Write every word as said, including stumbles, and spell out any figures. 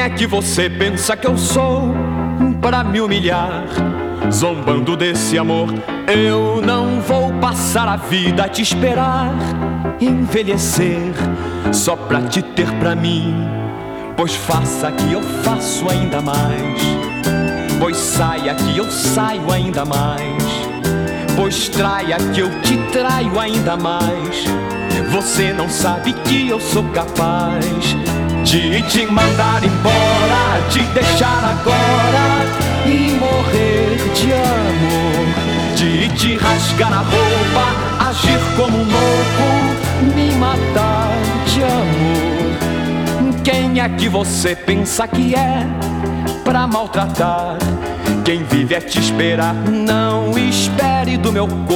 é que você pensa que eu sou pra me humilhar? Zombando desse amor, eu não vou passar a vida a te esperar envelhecer só pra te ter pra mim. Pois faça que eu faço ainda mais, pois saia que eu saio ainda mais, pois traia que eu te traio ainda mais. Você não sabe que eu sou capaz de te mandar embora, te deixar agora e morrer de amor, de te rasgar a roupa, agir como um louco, me matar de amor. Quem é que você pensa que é pra maltratar? Quem vive é te esperar, não espere do meu corpo